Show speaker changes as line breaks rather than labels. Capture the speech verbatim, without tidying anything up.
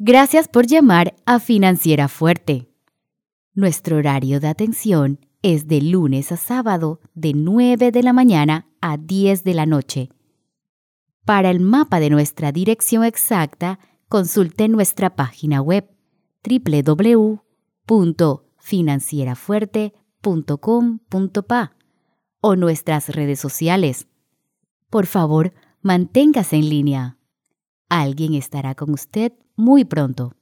Gracias por llamar a Financiera Fuerte. Nuestro horario de atención es de lunes a sábado de nueve de la mañana a diez de la noche. Para el mapa de nuestra dirección exacta, consulte nuestra página web doble u doble u doble u punto financiera fuerte punto com punto pa o nuestras redes sociales. Por favor, manténgase en línea. Alguien estará con usted muy pronto.